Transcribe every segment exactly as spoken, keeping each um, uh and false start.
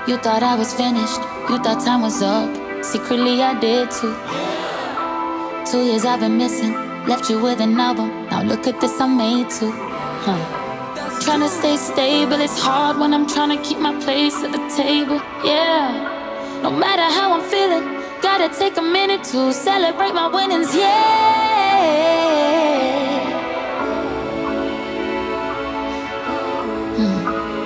You thought I was finished, you thought time was up. Secretly I did too. Two years I've been missing, left you with an album. Now look at this, I made two. Huh. Trying to stay stable, it's hard when I'm trying to keep my place at the table. Yeah. No matter how I'm feeling, gotta take a minute to celebrate my winnings. Yeah. Hmm.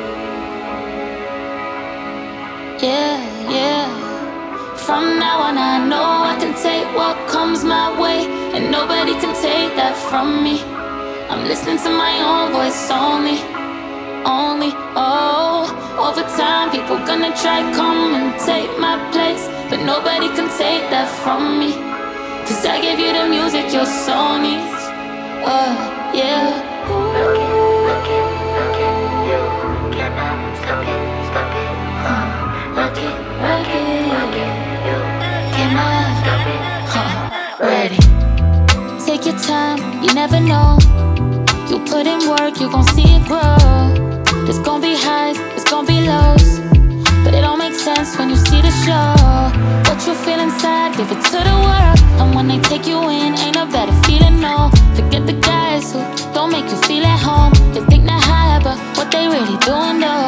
Yeah, yeah. From now on I know I can take what comes my way, and nobody can take that from me. I'm listening to my own voice only, only, oh. Over time people gonna try come and take my place, but nobody can take that from me. Cause I gave you the music your soul needs, uh, yeah. Ooh. Work it, work it, you cannot stop it, stop it, uh. Work it, work it, work it, you cannot stop it, huh. Ready. Take your time, you never know. You put in work, you gon' see it grow. There's gon' be highs, there's gon' be lows, but it don't make sense when you see the show. What you feel inside, give it to the world. And when they take you in, ain't a better feeling, no. Forget the guys who don't make you feel at home. They think they're higher, but what they really doing though?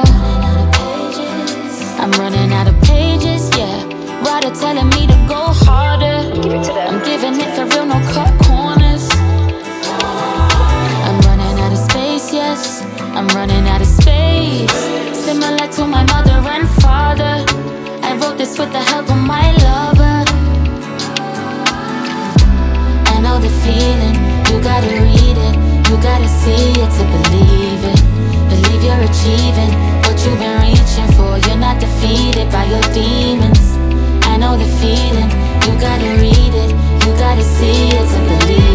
I'm running out of pages, yeah. Writer telling me to go harder. I'm giving it for real, no cut corners. I'm running out of space, yes. I'm running out of space. Similar to my mother and father, I wrote this with the help of my lover. I know the feeling, you gotta read it. You gotta see it to believe it. Believe you're achieving what you've been reaching for. You're not defeated by your demons. I know the feeling, you gotta read it. You gotta see it to believe it.